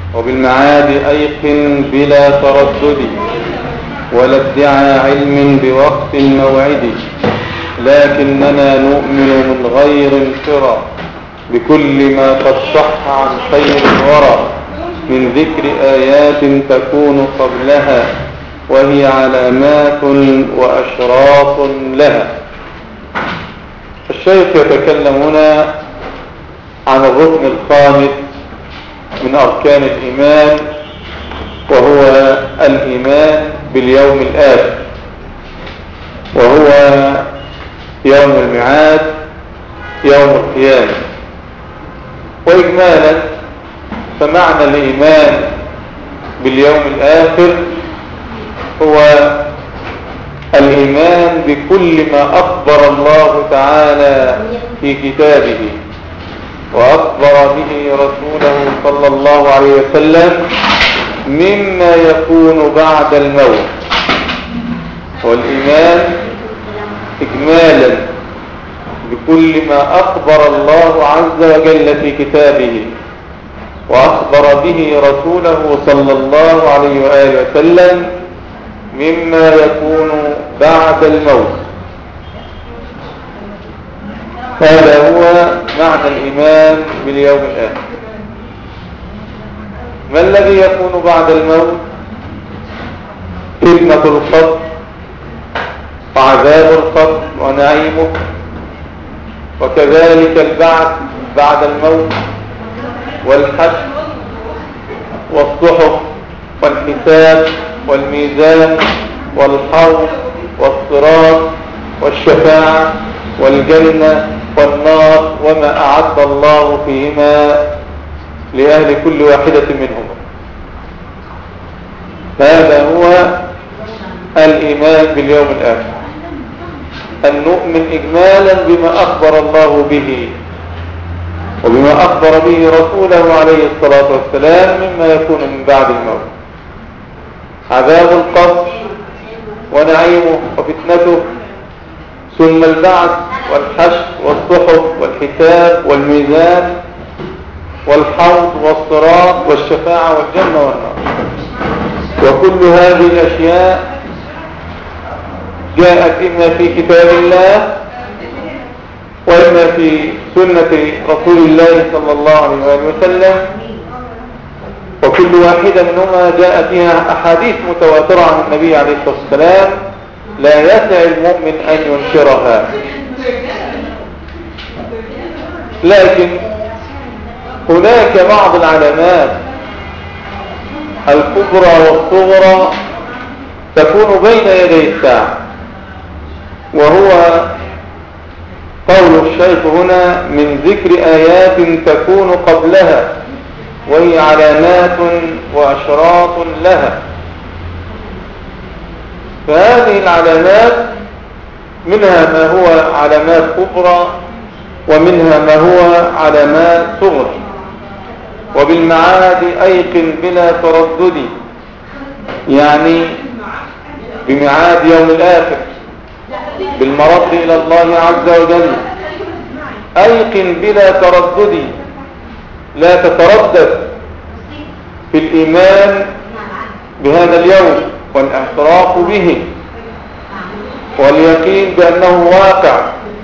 وبالمعاد أيقن بلا تردد، ولا ادعى علم بوقت الموعد، لكننا نؤمن من غير انفرا بكل ما قد صح عن خير الورى من ذكر آيات تكون قبلها، وهي علامات وأشراط لها. الشيخ يتكلم هنا عن الركن الخامس من أركان الإيمان، وهو الإيمان باليوم الآخر، وهو يوم الميعاد، يوم القيامة. وإجمالا فمعنى الإيمان باليوم الآخر هو الإيمان بكل ما أخبر الله تعالى في كتابه وأخبر به رسوله صلى الله عليه وسلم مما يكون بعد الموت. والإيمان إجمالا بكل ما أخبر الله عز وجل في كتابه وأخبر به رسوله صلى الله عليه وآله وسلم مما يكون بعد الموت. هذا هو معنى الإيمان باليوم الآخر. ما الذي يكون بعد الموت؟ فتنة القبر وعذاب القبر ونعيمه، وكذلك البعث بعد الموت، والحشر والصحف والحساب والميزان والحوض والصراط والشفاعة والجنة والنار وما أعد الله فيهما لأهل كل واحدة منهما. هذا هو الإيمان باليوم الآخر، أن نؤمن إجمالا بما أخبر الله به وبما أخبر به رسوله عليه الصلاة والسلام مما يكون من بعد الموت. عذاب القبر ونعيمه وفتنته، ثم البعث والحشر والصحف والحساب والميزان والحوض والصراط والشفاعة والجنة والنار. وكل هذه الأشياء جاءت إما في كتاب الله وإما في سنة رسول الله صلى الله عليه وسلم، وكل واحدة منهما جاء فيها أحاديث متواترة عن النبي عليه الصلاة والسلام لا يسع المؤمن أن ينكرها. لكن هناك بعض العلامات الكبرى والصغرى تكون بين يدي الساعة، وهو قول الشيخ هنا من ذكر آيات تكون قبلها وهي علامات وأشراط لها. فهذه العلامات منها ما هو علامات كبرى ومنها ما هو علامات صغرى. وبالمعاد أيقن بلا تردد، يعني بمعاد يوم الآخر، بالمرد إلى الله عز وجل. أيقن بلا تردد، لا تتردد في الإيمان بهذا اليوم والاعتراف به واليقين بأنه واقع،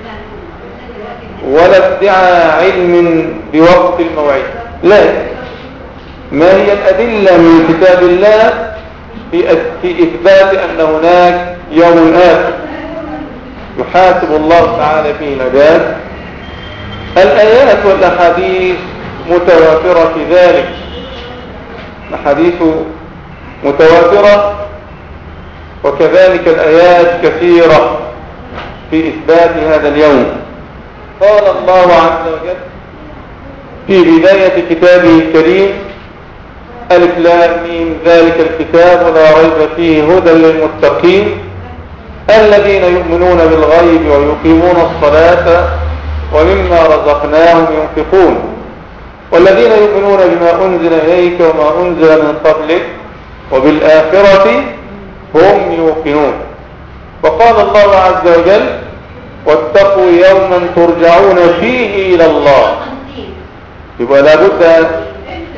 ولا ادعى علم بوقت الموعد. لكن ما هي الأدلة من كتاب الله في إثبات أن هناك يوم آخر يحاسب الله تعالى فيه العباد؟ الآيات والأحاديث متواترة في ذلك، الأحاديث متواترة، وكذلك الآيات كثيرة في إثبات هذا اليوم. قال الله عز وجل في بداية كتابه الكريم: ألف لام ميم ذلك الكتاب لا ريب فيه هدى للمتقين الذين يؤمنون بالغيب ويقيمون الصلاة ومما رزقناهم ينفقون والذين يؤمنون بما أنزل إليك وما أنزل من قبلك وبالآخرة هم يوقنون. وقال الله عز وجل: واتقوا يوما ترجعون فيه إلى الله. يبقى لابد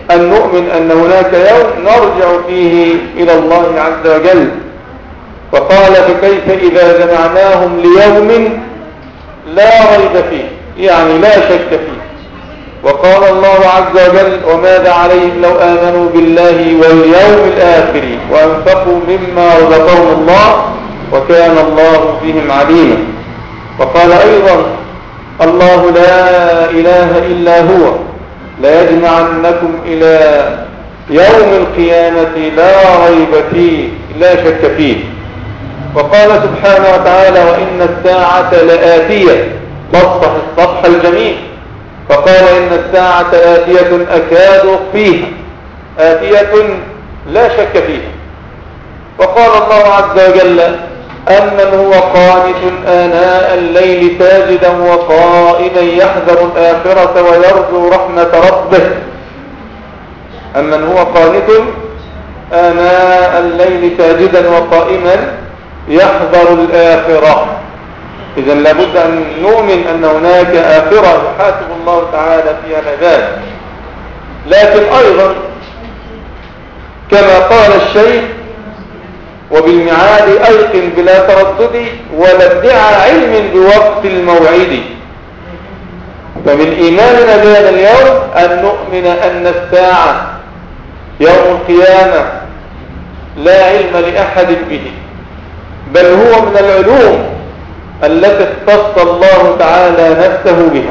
أن نؤمن أن هناك يوم نرجع فيه إلى الله عز وجل. فقال فكيف إذا جمعناهم ليوم لا ريب فيه، يعني لا شك فيه. وقال الله عز وجل وماذا عليهم لو آمنوا بالله واليوم الآخر وأنفقوا مما رزقهم الله وكان الله بهم عليما. وقال أيضا الله لا إله إلا هو ليجمعنكم إلى يوم القيامة لا ريب فيه لا شك فيه. وقال سبحانه وتعالى وإن الساعة لآتية، بسط السطح الجميل، فقال إن الساعة آتية أكاد أخفيها، آتية لا شك فيها. وقال الله عز وجل أمن هو قانت آناء الليل ساجدا وقائما يحذر الآخرة ويرجو رحمة ربه. أمن هو قانت آناء الليل ساجدا وقائما يحذر الآخرة. إذن لابد أن نؤمن أن هناك آخرة يحاسب الله تعالى فيها العباد. لكن أيضا كما قال الشيخ وبالمعاد أيقن بلا تردد ولا ادعى علم بوقت الموعد. فمن إيماننا بهذا اليوم أن نؤمن أن الساعة يوم القيامة لا علم لأحد به، بل هو من العلوم التي اختص الله تعالى نفسه بها.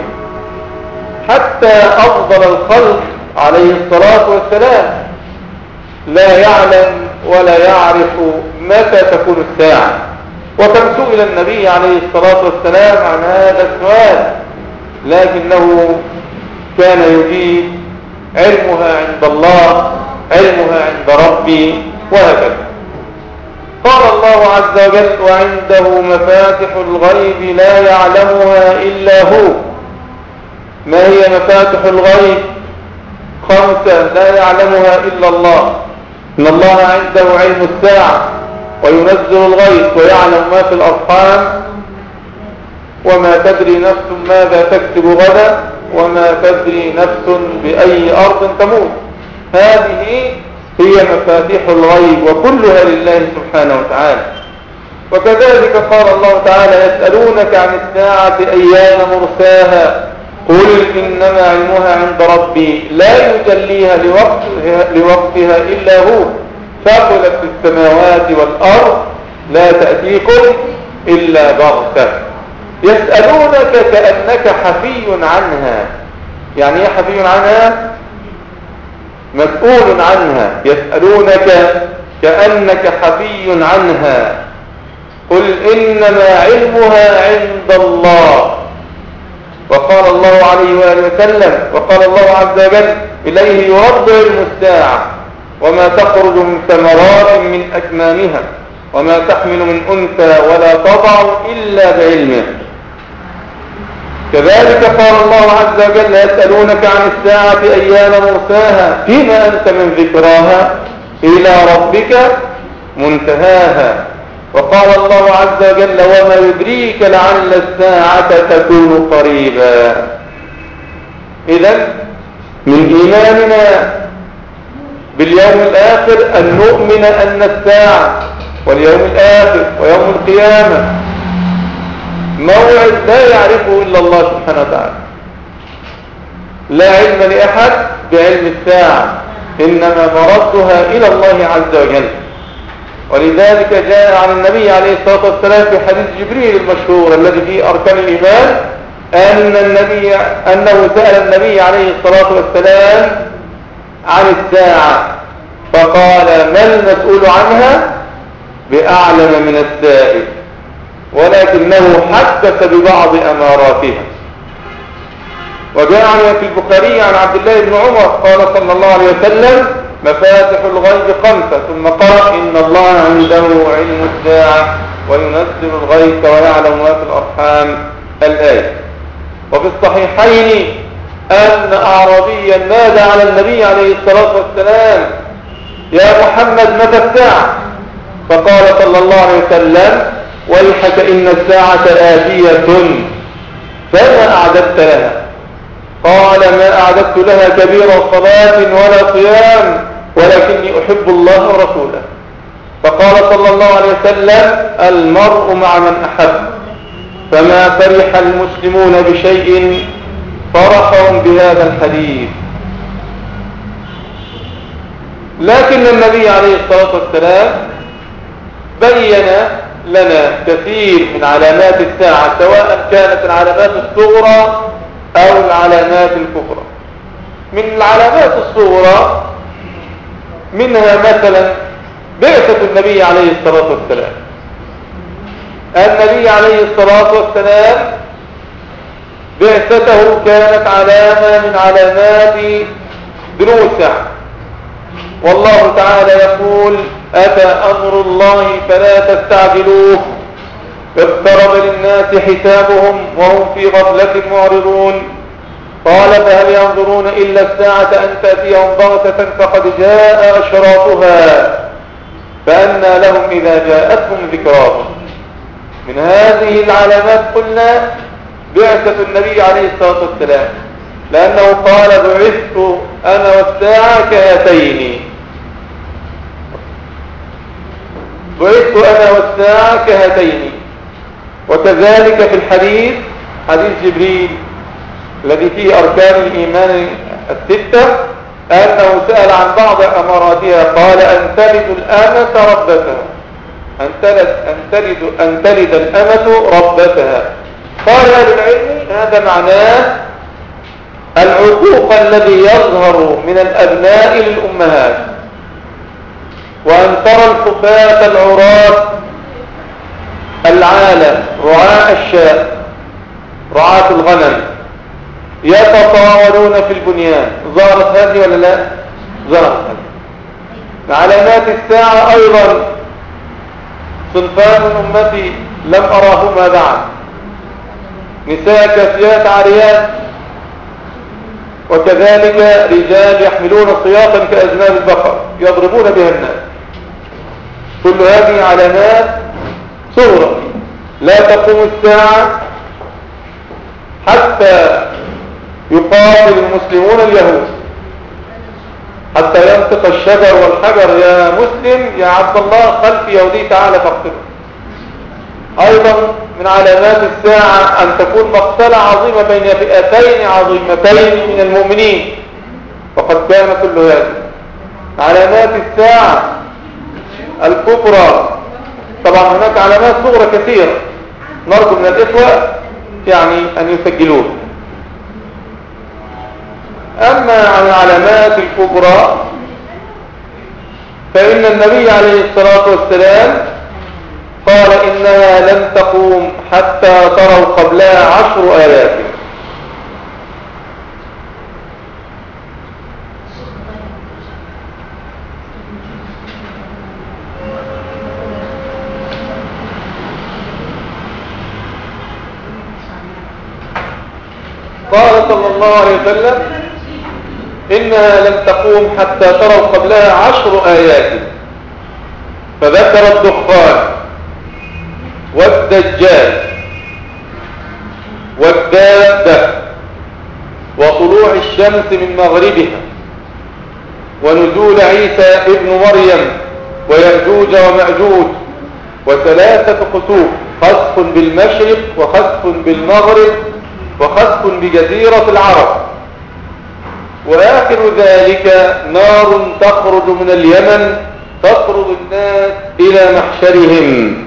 حتى أفضل الخلق عليه الصلاة والسلام لا يعلم ولا يعرف متى تكون الساعة. وكم سئل النبي عليه الصلاة والسلام عن هذا السؤال، لكنه كان يجيب علمها عند الله، علمها عند ربي، وهكذا. قال الله عز وجل وعنده مفاتح الغيب لا يعلمها إلا هو. ما هي مفاتح الغيب؟ 5 لا يعلمها إلا الله. إن الله عنده علم الساعة وينزل الغيث ويعلم ما في الأرحام وما تدري نفس ماذا تكسب غدا وما تدري نفس بأي أرض تموت. هذه هي مفاتيح الغيب وكلها لله سبحانه وتعالى. وكذلك قال الله تعالى يسألونك عن الساعة أيان مرساها قل إنما علمها عند ربي لا يجليها لوقتها إلا هو ثقلت في السماوات والأرض لا تأتيكم إلا بغتة. يسألونك كأنك حفي عنها. يعني ايه حفي عنها؟ مسؤول عنها. يسألونك كأنك حفي عنها قل إنما علمها عند الله. وقال الله عليه وآله وسلم وقال الله عز وجل إليه يرد علم الساعة وما تخرج من ثمرات من أكمامها وما تحمل من أنثى ولا تضع إلا بعلمه. كذلك قال الله عز وجل يسألونك عن الساعة أيان مرساها فيما أنت من ذكراها إلى ربك منتهاها. وقال الله عز وجل وما يدريك لعل الساعة تكون قريبا. إذن من إيماننا باليوم الآخر أن نؤمن أن الساعة واليوم الآخر ويوم القيامة موعد لا يعرفه إلا الله سبحانه وتعالى. لا علم لأحد بعلم الساعة، إنما مردها إلى الله عز وجل. ولذلك جاء عن النبي عليه الصلاة والسلام في حديث جبريل المشهور الذي فيه أركان الإيمان أنه سأل النبي عليه الصلاة والسلام عن الساعة فقال ما المسؤول عنها بأعلم من السائل، ولكنه حدث ببعض أماراتها. وجاء في البخاري عن عبد الله بن عمر قال صلى الله عليه وسلم مفاتح الغيب 5 ثم قال إن الله عنده علم الساعة وينزل الغيث ويعلم ما في الأرحام الآية. وفي الصحيحين أن أعرابيا نادى على النبي عليه الصلاة والسلام يا محمد متى الساعة؟ فقال صلى الله عليه وسلم ويحك إن الساعة آتية فما أعددت لها؟ قال ما أعددت لها كبير صلاة ولا صيام ولكني أحب الله ورسوله. فقال صلى الله عليه وسلم المرء مع من أحب، فما فرح المسلمون بشيء فرحهم بهذا الحديث. لكن النبي عليه الصلاة والسلام بين لنا كثير من علامات الساعة، سواء كانت العلامات الصغرى أو العلامات الكبرى. من العلامات الصغرى منها مثلا بعثة النبي عليه الصلاة والسلام. النبي عليه الصلاة والسلام بعثته كانت علامة من علامات دنو الساعة، والله تعالى يقول أتى أمر الله فلا تستعجلوه اقترب للناس حسابهم وهم في غفلة معرضون. قال فهل ينظرون إلا الساعة أن تأتيهم بغتة فقد جاء أشراطها فأنى لهم إذا جاءتهم ذكراهم. من هذه العلامات قلنا بعثة النبي عليه الصلاة والسلام، لأنه قال بعثت أنا والساعة كهاتين، بعثت أنا والساعة كهاتين. وكذلك في الحديث حديث جبريل الذي فيه أركان الإيمان الستة أنه سأل عن بعض أماراتها قال أن تلد الأمة ربتها، أن تلد الأمة ربتها. قال أهل العلم هذا معناه العقوق الذي يظهر من الأبناء للأمهات، وأن ترى الحفاة العراة العالة رعاء الشاء رعاة الغنم يتطاولون في البنيان. ظهرت هذه ولا لا؟ ظهرت هذه. علامات الساعة أيضا صنفان من أمتي لم أراهما بعد، نساء كاسيات عاريات، وكذلك رجال يحملون صياطا كأذناب البقر يضربون بها الناس. كل هذه علامات صغرى. لا تقوم الساعة حتى يقاتل المسلمون اليهود، حتى ينطق الشجر والحجر يا مسلم يا عبد الله خلف يهودي تعالى فاقتله. أيضا من علامات الساعة أن تكون مقتلة عظيمة بين فئتين عظيمتين من المؤمنين، وقد كان كل هذا. علامات الساعة الكبرى طبعا هناك علامات صغرى كثيرة نرجو من الإخوة يعني أن يسجلوه. أما عن العلامات الكبرى فإن النبي عليه الصلاة والسلام قال إنها لن تقوم حتى تروا قبلها 10 آيات. قال صلى الله عليه وسلم إنها لن تقوم حتى تروا قبلها 10 آيات، فذكر الدخان والدجال والدابة وطلوع الشمس من مغربها ونزول عيسى ابن مريم ويأجوج ومأجوج وثلاثة خسوف، خسف بالمشرق وخسف بالمغرب وخسف بجزيرة العرب، وآخر ذلك نار تخرج من اليمن تطرد الناس إلى محشرهم.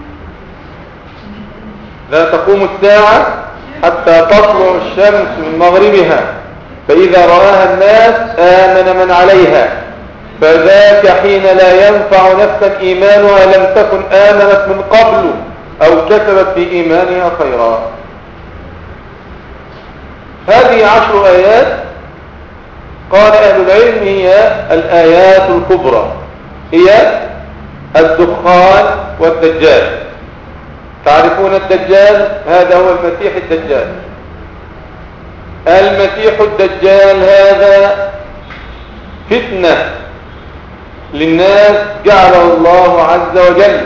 لا تقوم الساعة حتى تطلع الشمس من مغربها، فإذا رآها الناس آمن من عليها، فذاك حين لا ينفع نفسا إيمانها لم تكن آمنت من قبل أو كسبت في إيمانها خيرا. هذه 10 آيات قال أهل العلم هي الآيات الكبرى، هي الدخان والدجال. تعرفون الدجال؟ هذا هو المسيح الدجال. المسيح الدجال هذا فتنة للناس جعله الله عز وجل،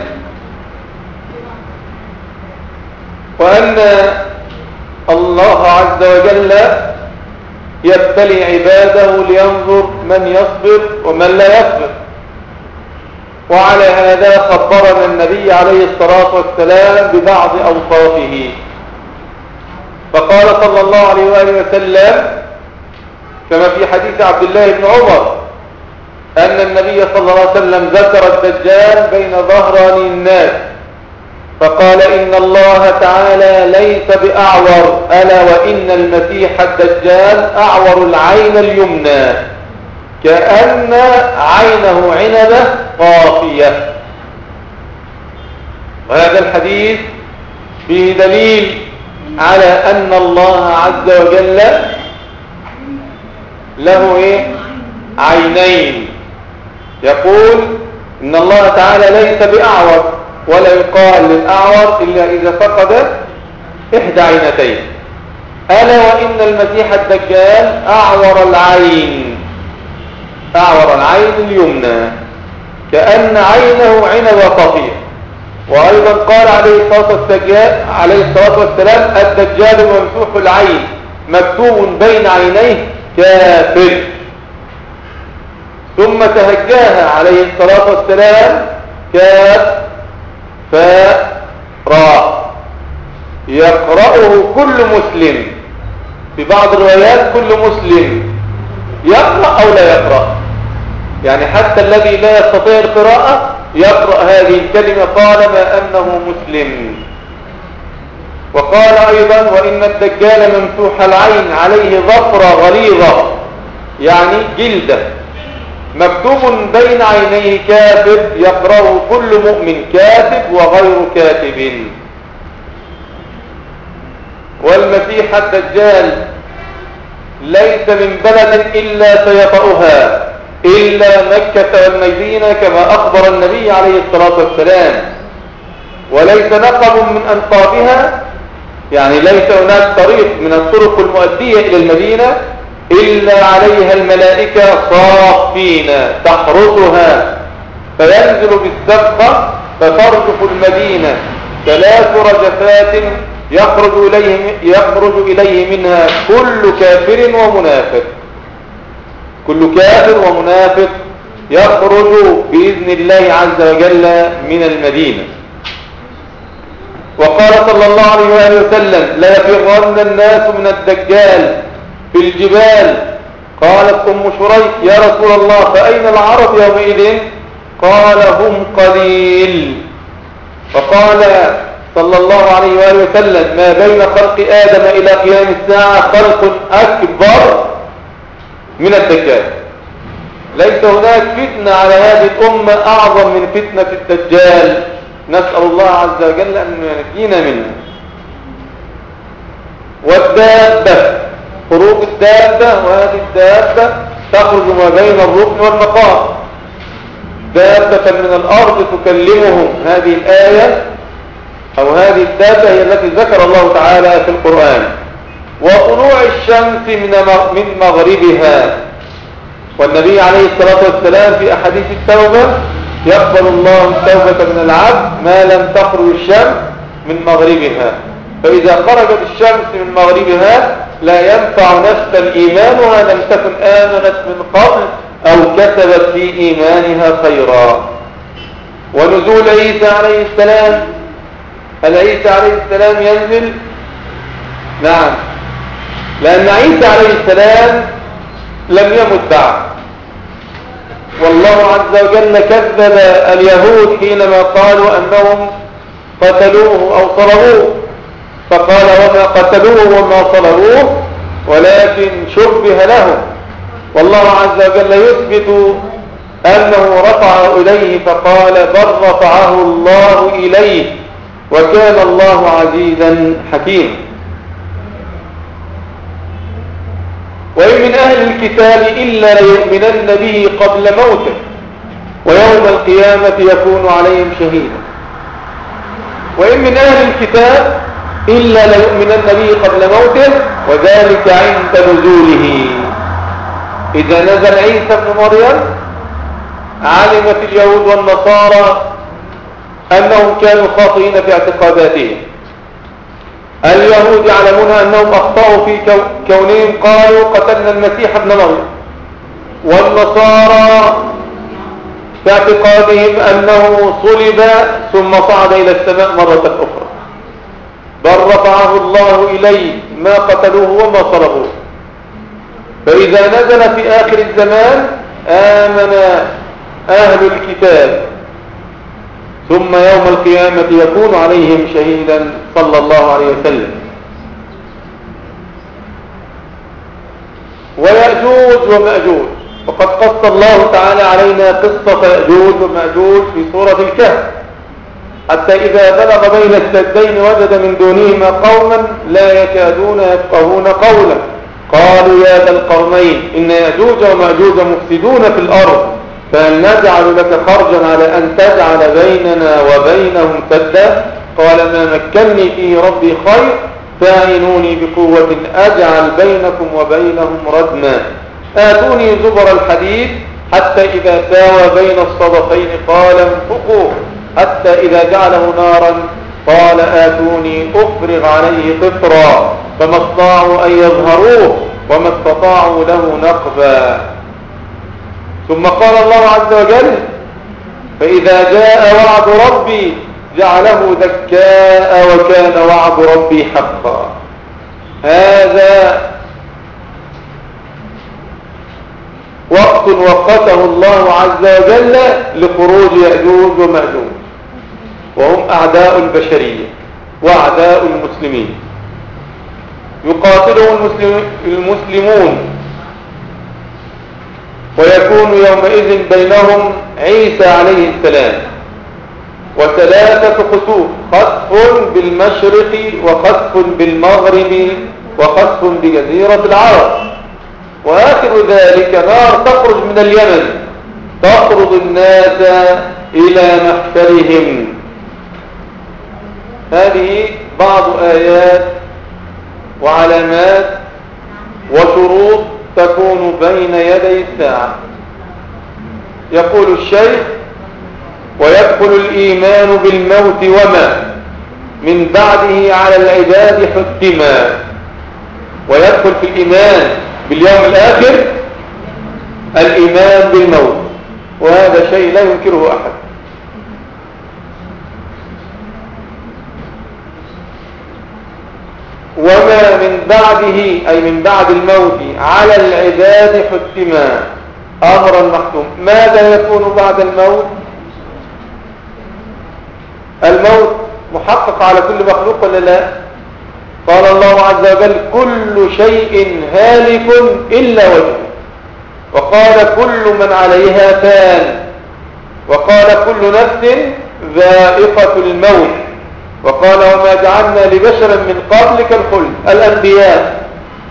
وأن الله عز وجل يبتلي عباده لينظر من يصبر ومن لا يصبر. وعلى هذا خبرنا النبي عليه الصلاة والسلام ببعض أوصافه، فقال صلى الله عليه وآله وسلم كما في حديث عبد الله بن عمر أن النبي صلى الله عليه وسلم ذكر الدجال بين ظهراني الناس فقال إن الله تعالى ليس بأعور، ألا وإن المسيح الدجال أعور العين اليمنى كأن عينه عنبة طافية. وهذا الحديث فيه دليل على أن الله عز وجل له عينين. يقول إن الله تعالى ليس بأعور، ولا يقال للأعور إلا إذا فقد إحدى عينتين. ألا وإن المسيح الدجال أعور العين اليمنى كأن عينه عنبة طافية. وأيضا قال عليه الصلاة والسلام الدجال ممسوح العين مكتوب بين عينيه كافر. ثم تهجاها عليه الصلاة والسلام كاف فاء راء يقرأه كل مسلم، في بعض الروايات كل مسلم يقرأ أو لا يقرأ، يعني حتى الذي لا يستطيع القراءة يقرأ هذه الكلمة طالما أنه مسلم. وقال أيضا وإن الدجال ممسوح العين عليه ظفرة غليظة، يعني جلدة، مكتوب بين عينيه كافر يقرأه كل مؤمن كاتب وغير كاتب. والمسيح الدجال ليس من بلد إلا سيطأها إلا مكة والمدينة كما أخبر النبي عليه الصلاة والسلام، وليس نقب من أنقابها، يعني ليس هناك طريق من الطرق المؤدية إلى المدينة إلا عليها الملائكة صافين تحرسها، فينزل بالسبقة فترجف المدينة 3 رجفات يخرج إليه منها كل كافر ومنافق. كل كافر ومنافق يخرج بإذن الله عز وجل من المدينة. وقال صلى الله عليه وآله وسلم لا يفرن الناس من الدجال في الجبال. قالت أم شريك يا رسول الله فأين العرب يومئذ؟ قال هم قليل. فقال صلى الله عليه وآله وسلم ما بين خلق آدم إلى قيام الساعة خلق أكبر من الدجال. ليس هناك فتنة على هذه الأمة أعظم من فتنة الدجال، نسأل الله عز وجل أن ينجينا منها. والدابة، خروج الدابة، وهذه الدابة تخرج ما بين الركن والمقام، دابة من الأرض تكلمهم. هذه الآية أو هذه الدابة هي التي ذكر الله تعالى في القرآن. وطلوع الشمس من مغربها، والنبي عليه الصلاة والسلام في أحاديث التوبة يقبل الله التوبة من العبد ما لم تخرج الشمس من مغربها، فإذا خرجت الشمس من مغربها لا ينفع نفسا إيمانها لم تكن آمنت من قبل أو كسبت في إيمانها خيرا. ونزول عيسى عليه السلام، هل عيسى عليه السلام ينزل؟ نعم، لأن عيسى عليه السلام لم يمت بعد، والله عز وجل كذب اليهود حينما قالوا أنهم قتلوه أو صلبوه، فقال وما قتلوه وما صلبوه ولكن شبه لهم. والله عز وجل يثبت أنه رفعه إليه فقال بل رفعه الله إليه وكان الله عزيزا حكيما. وإن من أهل الكتاب إلا ليؤمنن به قبل موته ويوم القيامة يكون عليهم شهيدا. وإن من أهل الكتاب إلا ليؤمنن به قبل موته وذلك عند نزوله. إذا نزل عيسى ابن مريم علمت اليهود والنصارى أنهم كانوا خاطئين في اعتقاداتهم، اليهود يعلمون أنهم أخطأوا في كونهم قالوا قتلنا المسيح ابن مريم، والنصارى في اعتقادهم أنه صلب ثم صعد إلى السماء مرة أخرى، بل رفعه الله إليه، ما قتلوه وما صلبوه. فإذا نزل في آخر الزمان آمن أهل الكتاب، ثم يوم القيامة يكون عليهم شهيدا صلى الله عليه وسلم. ويأجوج ومأجوج، وقد قص الله تعالى علينا قصة يأجوج ومأجوج في سورة الكهف، حتى إذا بلغ بين السدين وجد من دونهما قوما لا يكادون يفقهون قولا، قالوا يا ذا القرنين إن يأجوج ومأجوج مفسدون في الأرض، فهل نجعل لك خرجا على أن تجعل بيننا وبينهم سدا؟ قال ما مكنني فيه ربي خير، فاعينوني بقوة أجعل بينكم وبينهم ردما. آتوني زبر الحديد حتى إذا ساوى بين الصدفين قال انفقوا، حتى إذا جعله نارا قال آتوني أفرغ عليه قطرا، فما استطاعوا أن يظهروه وما استطاعوا له نقبا. ثم قال الله عز وجل فإذا جاء وعد ربي جعله دكاء وكان وعد ربي حقا. هذا وقت وقته الله عز وجل لخروج يأجوج ومأجوج، وهم أعداء البشرية وأعداء المسلمين، يقاتلهم المسلمون، ويكون يومئذ بينهم عيسى عليه السلام وثلاثة خسوف، خسف بالمشرق وخسف بالمغرب وخسف بجزيرة العرب، وآخر ذلك نار تخرج من اليمن تطرد الناس إلى محشرهم. هذه بعض آيات وعلامات وشروط تكون بين يدي الساعة. يقول الشيخ ويدخل الإيمان بالموت وما من بعده على العباد حتما. ويدخل في الإيمان باليوم الآخر الإيمان بالموت، وهذا شيء لا ينكره أحد. وما من بعده أي من بعد الموت على العباد حتما، أمرا محتوم. ماذا يكون بعد الموت؟ الموت محقق على كل مخلوق ولا لا؟ قال الله عز وجل كل شيء هالك إلا وجهه، وقال كل من عليها فان، وقال كل نفس ذائقة الموت، وقال وما جعلنا لبشر من قبلك الخلد. الأنبياء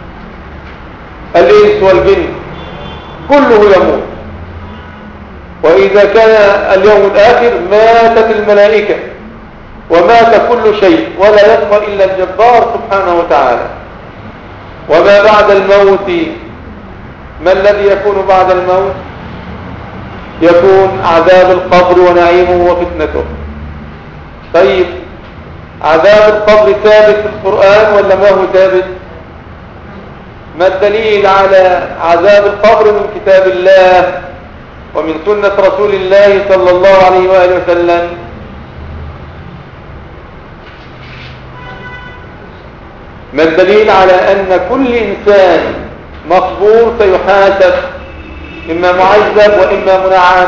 الإنس والجن كله يموت. وإذا كان اليوم الآخر ماتت الملائكة ومات كل شيء، ولا يبقى إلا الجبار سبحانه وتعالى. وما بعد الموت، ما الذي يكون بعد الموت؟ يكون عذاب القبر ونعيمه وفتنته. طيب عذاب القبر ثابت في القرآن ولا ما هو ثابت؟ ما الدليل على عذاب القبر من كتاب الله ومن سنة رسول الله صلى الله عليه وآله وسلم؟ ما الدليل على أن كل إنسان مقبور سيحاسب، إما معذب وإما منعم؟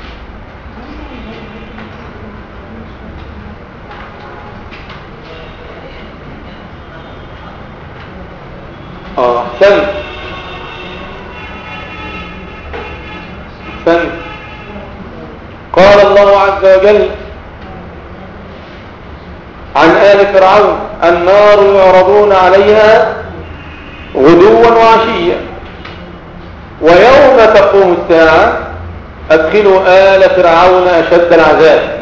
أحسنت. قال الله عز وجل عن آل فرعون النار يعرضون عليها غدوا وعشيا ويوم تقوم الساعة أدخلوا آل فرعون أشد العذاب.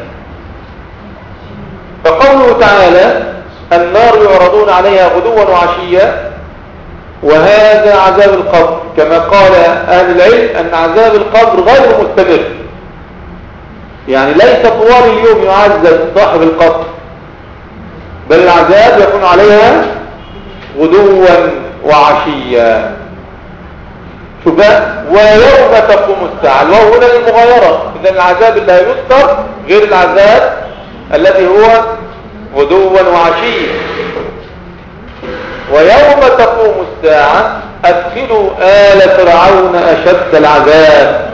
فقوله تعالى النار يعرضون عليها غدوا وعشيا، وهذا عذاب القبر، كما قال أهل العلم أن عذاب القبر غير مستمر، يعني ليس طوال اليوم يعذب صاحب القبر، بل العذاب يكون عليها غدوا وعشيا. شوف بقى، ويوم تقوم الساعة، الواو هنا للمغايرة، إذن العذاب اللي هيذكر غير العذاب الذي هو غدوا وعشيا. ويوم تقوم الساعة أدخلوا آل فرعون أشد العذاب.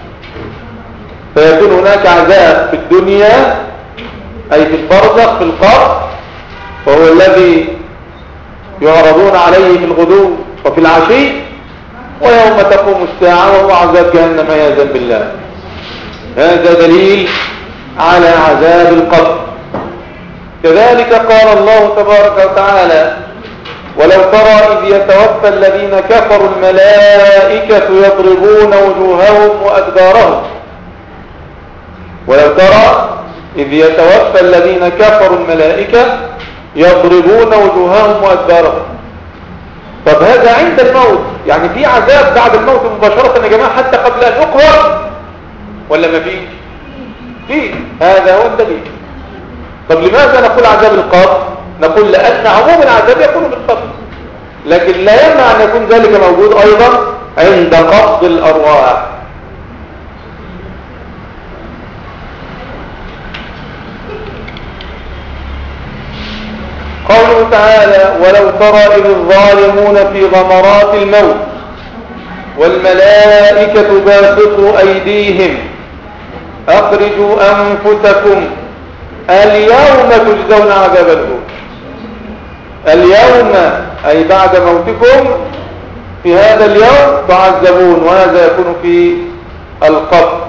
فيكون هناك عذاب في الدنيا أي في البرزخ في القبر، وهو الذي يعرضون عليه في الغدو وفي العشي. ويوم تقوم الساعة وهو عذاب جهنم عياذا بالله. هذا دليل على عذاب القبر. كذلك قال الله تبارك وتعالى: ولو ترى إذ يتوفى الذين كفروا الملائكة يضربون وجوههم وأدبارهم. ولو ترى إذ يتوفى الذين كفروا الملائكة يضربون وجوههم وأدبارهم. طب هذا عند الموت، يعني في عذاب بعد الموت مباشرة يا جماعة حتى قبل أن يقبر ولا ما فيه؟ فيه. هذا هو الدليل. طب لماذا نقول عذاب القبر؟ نقول لأن عموم العذاب يكون بالقبر، لكن لا يمنع أن يكون ذلك موجود أيضا عند قبض الأرواح. قوله تعالى: ولو ترى إذ الظالمون في غمرات الموت والملائكة باسطوا أيديهم أخرجوا أنفسكم اليوم تجزون عذاب الهون. اليوم أي بعد موتكم، في هذا اليوم تعذبون، وهذا يكون في القبر.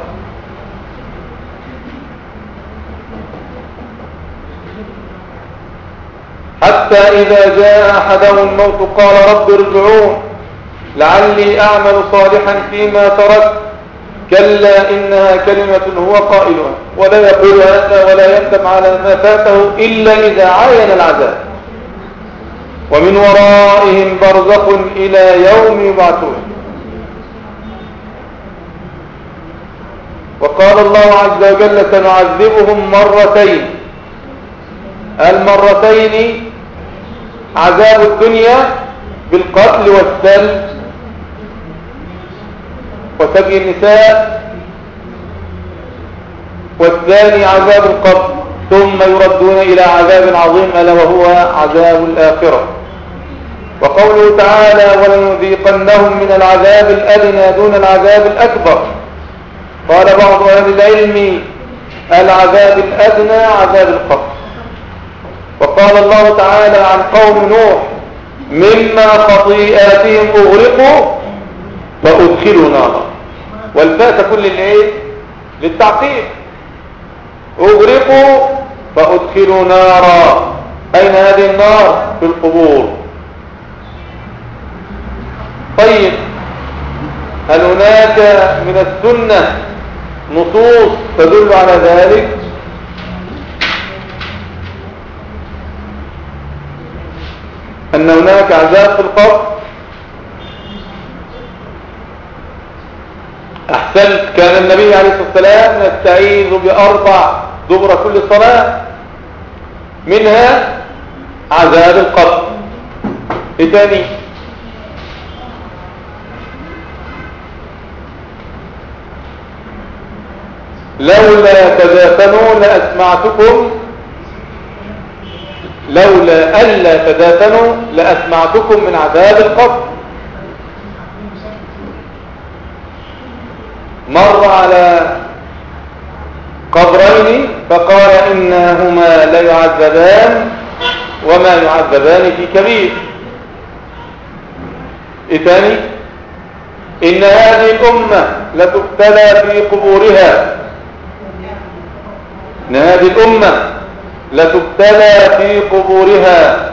حتى إذا جاء أحدهم الموت قال رب ارجعون لعلي أعمل صالحا فيما تركت كلا إنها كلمة هو قائلها ولا يقول هذا ولا يندم على ما فاته إلا إذا عاين العذاب ومن ورائهم برزخ إلى يوم يبعثون. وقال الله عز وجل: سنعذبهم مرتين. المرتين عذاب الدنيا بالقتل والسلب وسبي النساء، والثاني عذاب القبر، ثم يردون إلى عذاب عظيم ألا وهو عذاب الآخرة. وقوله تعالى: ولنذيقنهم من العذاب الأدنى دون العذاب الأكبر. قال بعض أهل العلم: العذاب الأدنى عذاب القبر. وقال الله تعالى عن قوم نوح: مما خطيئاتهم أغرقوا فأدخلوا نارا. والفاء تكون للإيه؟ للتعقيب. أغرقوا فأدخلوا نارا. أين هذه النار؟ في القبور. طيب، هل هناك من السنة نصوص تدل على ذلك؟ أن هناك عذاب في القبر؟ أحسنت. كان النبي عليه الصلاة والسلام يستعيذ بأربع دبر كل صلاة، منها عذاب القبر. إيه تاني؟ لولا تدافنوا لأسمعتكم، لولا ألا تدافنوا لأسمعتكم من عذاب القبر. مر على قبرين فقال إنهما ليعذبان وما يعذبان في كبير. إيه تاني؟ إن هذه الأمة لتبتلى في قبورها، إن هذه الأمة لتبتلى في قبورها.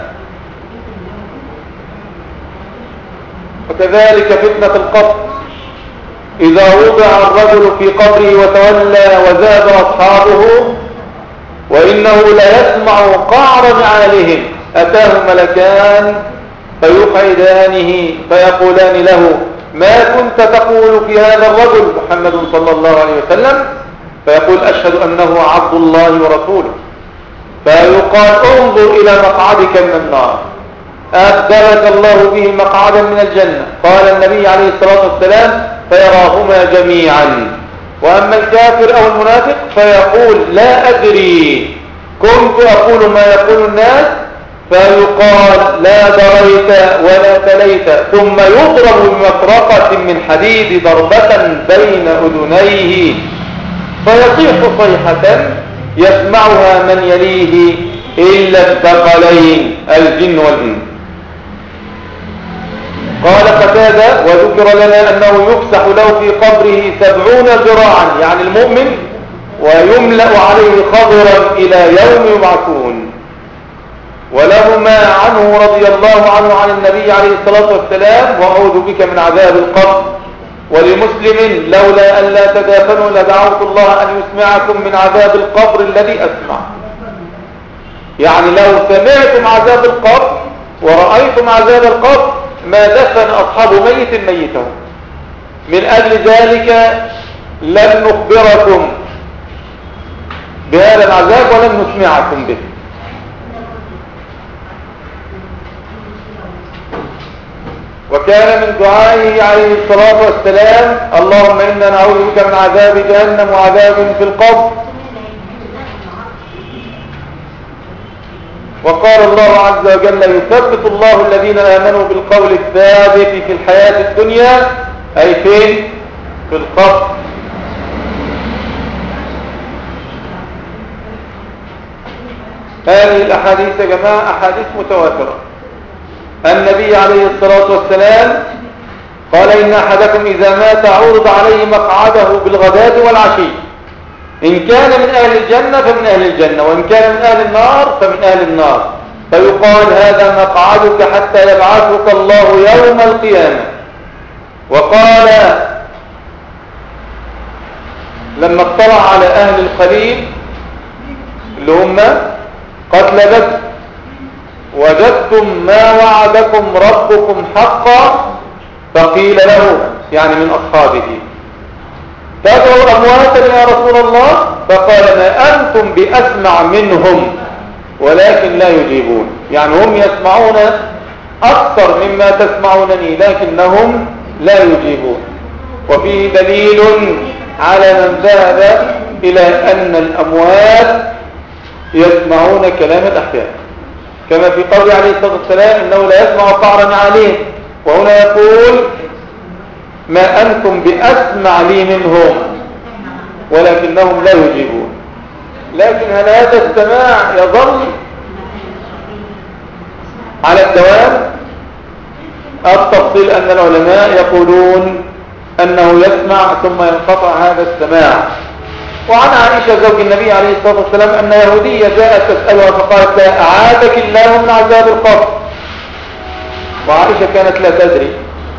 وكذلك فتنة القبر، إذا وضع الرجل في قبره وتولى وزاد أصحابه وإنه ليسمع قعر نعالهم أتاه ملكان فيقعدانه فيقولان له: ما كنت تقول في هذا الرجل؟ محمد صلى الله عليه وسلم. فيقول: أشهد أنه عبد الله ورسوله. فيقال انظر إلى مقعدك من النار، أبدلك الله به مقعدا من الجنة. قال النبي عليه الصلاة والسلام فيراهما جميعا. وأما الكافر أو المنافق فيقول لا أدري، كنت أقول ما يقول الناس، فيقال لا دريت ولا تليت، ثم يضرب بمطرقة من حديد ضربة بين أذنيه فيصيح صيحة يسمعها من يليه إلا الثقلين الجن والإنس. قال قتادة وذكر لنا أنه يفسح له في قبره 70 ذراعا، يعني المؤمن، ويملأ عليه خضرا إلى يوم يبعثون. ولهما عنه رضي الله عنه عن النبي عليه الصلاة والسلام وأعوذ بك من عذاب القبر. ولمسلم لولا أن لا تدافنوا لدعوت الله أن يسمعكم من عذاب القبر الذي أسمع. يعني لو سمعتم عذاب القبر ورأيتم عذاب القبر ما دفن أصحاب ميت ميته. من أجل ذلك لن نخبركم بهذا العذاب ولن نسمعكم به. وكان من دعائه عليه الصلاة والسلام اللهم إنا نعوذ بك من عذاب جهنم وعذاب في القبر. وقال الله عز وجل يثبت الله الذين آمنوا بالقول الثابت في الحياة الدنيا، أي فين؟ في القبر. هذه الأحاديث يا جماعة أحاديث متواترة. النبي عليه الصلاة والسلام قال إن أحدكم إذا مات عرض عليه مقعده بالغداة والعشي، إن كان من أهل الجنة فمن أهل الجنة، وإن كان من أهل النار فمن أهل النار، فيقال هذا مقعدك حتى يبعثك الله يوم القيامة. وقال لما اطلع على أهل الخليل اللي هم قتل بدر وجدتم ما وعدكم ربكم حقا، فقيل له يعني من أصحابه تدعو أمواتا يا رسول الله؟ فقال ما أنتم بأسمع منهم ولكن لا يجيبون، يعني هم يسمعون أكثر مما تسمعونني لكنهم لا يجيبون. وفيه دليل على من ذهب إلى أن الأموات يسمعون كلام الأحياء، كما في قول عليه الصلاة والسلام إنه لا يسمع قعر عليه. وهنا يقول ما أنتم بأسمع لي منهم ولكنهم لا يجيبون. لكن هل هذا السماع يظل على الدوام؟ التفصيل أن العلماء يقولون أنه يسمع ثم ينقطع هذا السماع. وعن عائشة زوج النبي عليه الصلاة والسلام أن يهودية جاءت تسألها فقالت لا أعاذك الله من عذاب القبر، وعائشة كانت لا تدري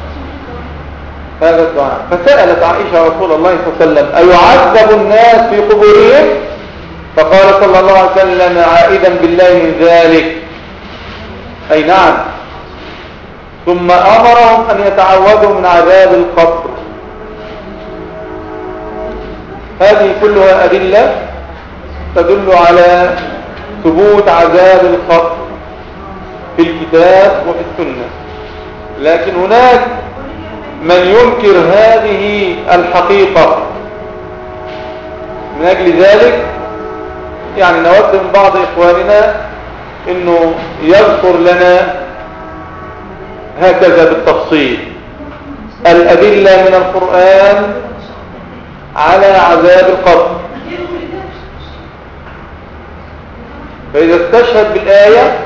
هذا الدعاء، فسألت عائشة رسول الله صلى الله عليه وسلم أيعذب الناس في قبورهم؟ فقال صلى الله عليه وسلم عائدا بالله من ذلك أي نعم، ثم أمرهم أن يتعوذوا من عذاب القبر. هذه كلها أدلة تدل على ثبوت عذاب القبر في الكتاب وفي السنة. لكن هناك من ينكر هذه الحقيقة. من أجل ذلك يعني نود من بعض إخواننا أنه يذكر لنا هكذا بالتفصيل الأدلة من القرآن على عذاب القبر. فإذا استشهد بالآية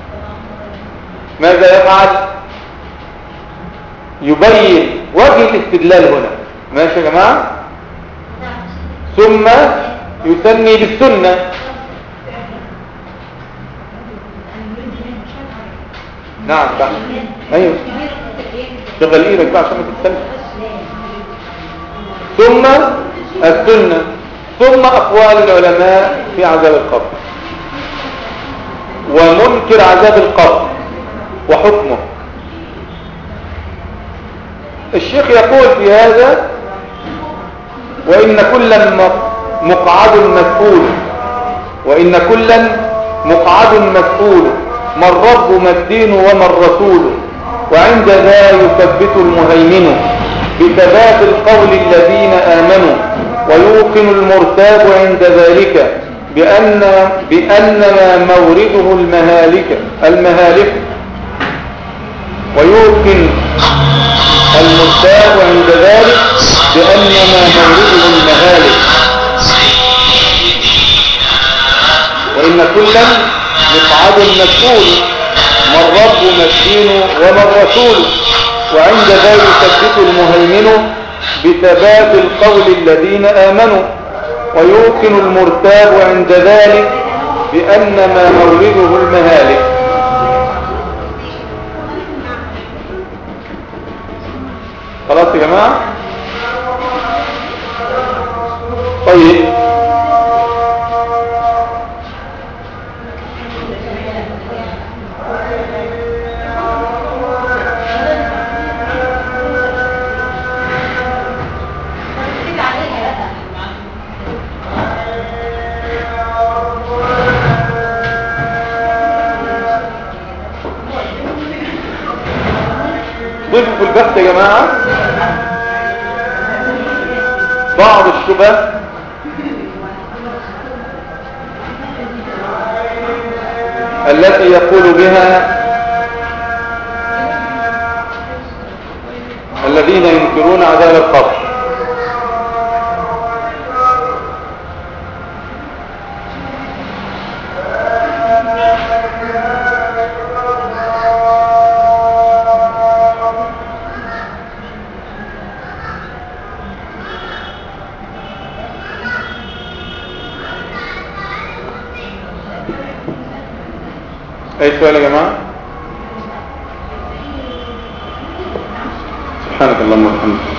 ماذا يفعل؟ يبين وجه الاستدلال هنا، ماشي يا جماعة؟ ثم يثني بالسنة. نعم بقى ايوه شغل ايدك بقى عشان ما تتسلم. ثم السنة، ثم أقوال العلماء في عذاب القبر ومنكر عذاب القبر وحكمه. الشيخ يقول في هذا وإن كلا مقعد مسؤول، وإن كلا مقعد مسؤول، ما الرب ما الدين وما الرسول، وعند ذا يثبت المهيمن بثبات القول الذين آمنوا، ويوقن المرتاب عند ذلك بأنما مورده المهالك ويوقن المرتاب عند ذلك بأنما مورده المهالك، وإن كلا مقعد مسؤول، ما الرب ما الدين وما الرسول، وعند ذا يثبت المهيمن بثبات القول الذين آمنوا، ويوقن المرتاب عند ذلك بأنما مورده المهالك. خلاص يا جماعة؟ طيب ضيفوا في البحث يا جماعة بعض الشبه التي يقول بها الذين ينكرون عذاب القبر. اي سؤال يا جماعة؟ سبحانك اللهم وبحمدك.